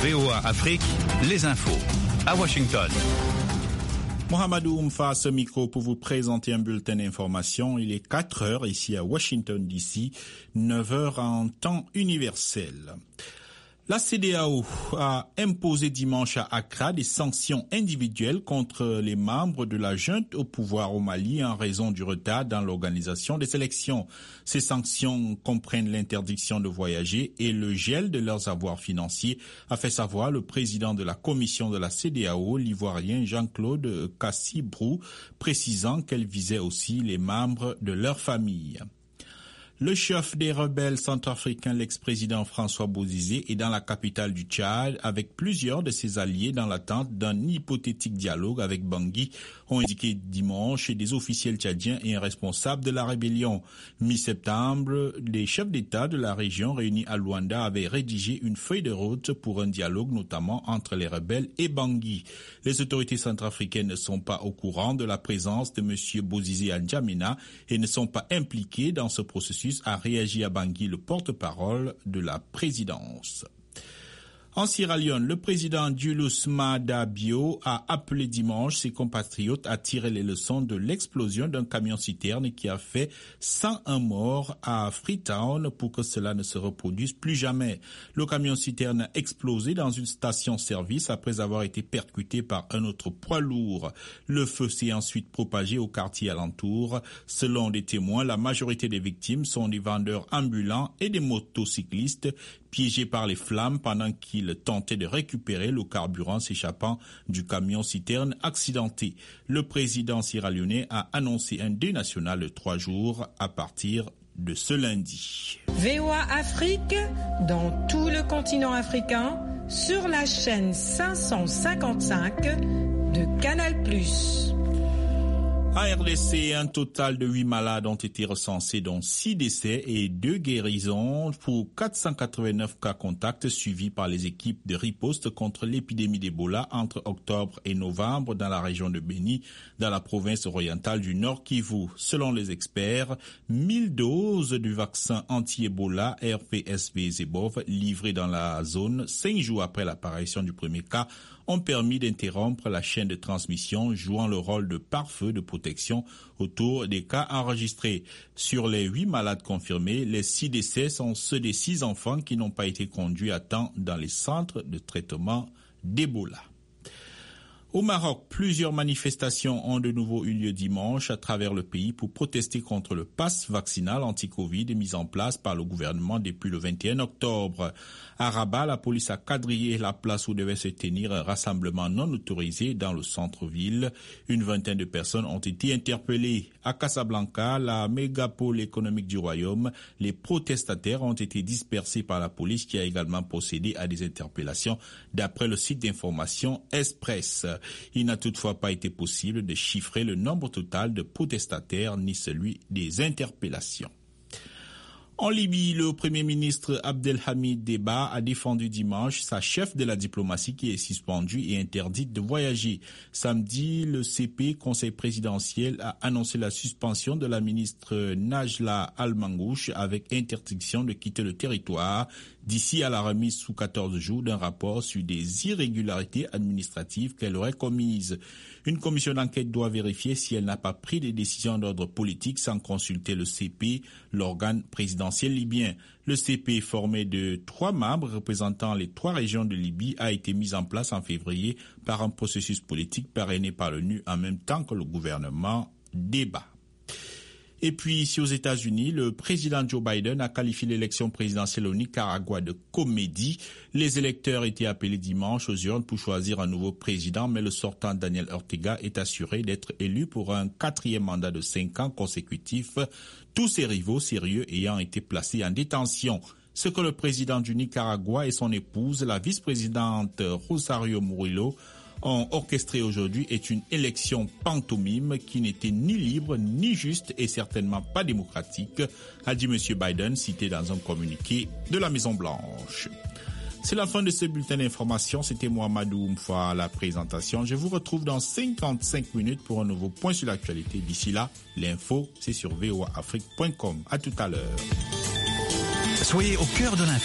VOA Afrique, les infos. À Washington. Mohamedou Oumfa, ce micro pour vous présenter un bulletin d'information. Il est 4 heures ici à Washington DC, 9 heures en temps universel. La CEDEAO a imposé dimanche à Accra des sanctions individuelles contre les membres de la junte au pouvoir au Mali en raison du retard dans l'organisation des élections. Ces sanctions comprennent l'interdiction de voyager et le gel de leurs avoirs financiers, a fait savoir le président de la commission de la CEDEAO, l'Ivoirien Jean-Claude Cassibrou, précisant qu'elle visait aussi les membres de leur famille. Le chef des rebelles centrafricains, l'ex-président François Bozizé, est dans la capitale du Tchad avec plusieurs de ses alliés dans l'attente d'un hypothétique dialogue avec Bangui, ont indiqué dimanche des officiels tchadiens et un responsable de la rébellion. Mi-septembre, les chefs d'État de la région réunis à Luanda avaient rédigé une feuille de route pour un dialogue notamment entre les rebelles et Bangui. Les autorités centrafricaines ne sont pas au courant de la présence de M. Bozizé à N'Djamena et ne sont pas impliqués dans ce processus, a réagi à Bangui, le porte-parole de la présidence. En Sierra Leone, le président Julius Maada Bio a appelé dimanche ses compatriotes à tirer les leçons de l'explosion d'un camion-citerne qui a fait 101 morts à Freetown pour que cela ne se reproduise plus jamais. Le camion-citerne a explosé dans une station-service après avoir été percuté par un autre poids lourd. Le feu s'est ensuite propagé au quartier alentour. Selon des témoins, la majorité des victimes sont des vendeurs ambulants et des motocyclistes piégés par les flammes pendant qu'ils tentaient de récupérer le carburant s'échappant du camion-citerne accidenté. Le président sierra-léonais a annoncé un deuil national de 3 jours à partir de ce lundi. VOA Afrique, dans tout le continent africain, sur la chaîne 555 de Canal+. À RDC, un total de 8 malades ont été recensés, dont 6 décès et 2 guérisons pour 489 cas contacts suivis par les équipes de riposte contre l'épidémie d'Ebola entre octobre et novembre dans la région de Beni, dans la province orientale du Nord Kivu. Selon les experts, 1000 doses du vaccin anti-Ebola RPSV-Zebov livrées dans la zone 5 jours après l'apparition du premier cas ont permis d'interrompre la chaîne de transmission, jouant le rôle de pare-feu de protection autour des cas enregistrés. Sur les 8 malades confirmés, les 6 décès sont ceux des 6 enfants qui n'ont pas été conduits à temps dans les centres de traitement d'Ebola. Au Maroc, plusieurs manifestations ont de nouveau eu lieu dimanche à travers le pays pour protester contre le pass vaccinal anti-Covid mis en place par le gouvernement depuis le 21 octobre. À Rabat, la police a quadrillé la place où devait se tenir un rassemblement non autorisé dans le centre-ville. Une vingtaine de personnes ont été interpellées. À Casablanca, la mégapole économique du royaume, les protestataires ont été dispersés par la police qui a également procédé à des interpellations d'après le site d'information Express. Il n'a toutefois pas été possible de chiffrer le nombre total de protestataires ni celui des interpellations. En Libye, le Premier ministre Abdelhamid Deba a défendu dimanche sa chef de la diplomatie qui est suspendue et interdite de voyager. Samedi, le CP, Conseil présidentiel, a annoncé la suspension de la ministre Najla Al-Mangouche avec interdiction de quitter le territoire d'ici à la remise sous 14 jours d'un rapport sur des irrégularités administratives qu'elle aurait commises. Une commission d'enquête doit vérifier si elle n'a pas pris des décisions d'ordre politique sans consulter le CP, l'organe présidentiel libyen. Le CP, formé de 3 membres représentant les 3 régions de Libye, a été mis en place en février par un processus politique parrainé par l'ONU en même temps que le gouvernement débat. Et puis ici aux États-Unis, le président Joe Biden a qualifié l'élection présidentielle au Nicaragua de comédie. Les électeurs étaient appelés dimanche aux urnes pour choisir un nouveau président, mais le sortant Daniel Ortega est assuré d'être élu pour un 4e mandat de 5 ans consécutifs, tous ses rivaux sérieux ayant été placés en détention. Ce que le président du Nicaragua et son épouse, la vice-présidente Rosario Murillo, ont orchestré aujourd'hui est une élection pantomime qui n'était ni libre, ni juste et certainement pas démocratique, a dit M. Biden, cité dans un communiqué de la Maison-Blanche. C'est la fin de ce bulletin d'information. C'était Mohamedou Oumfa à la présentation. Je vous retrouve dans 55 minutes pour un nouveau point sur l'actualité. D'ici là, l'info, c'est sur voaafrique.com. À tout à l'heure. Soyez au cœur de l'info.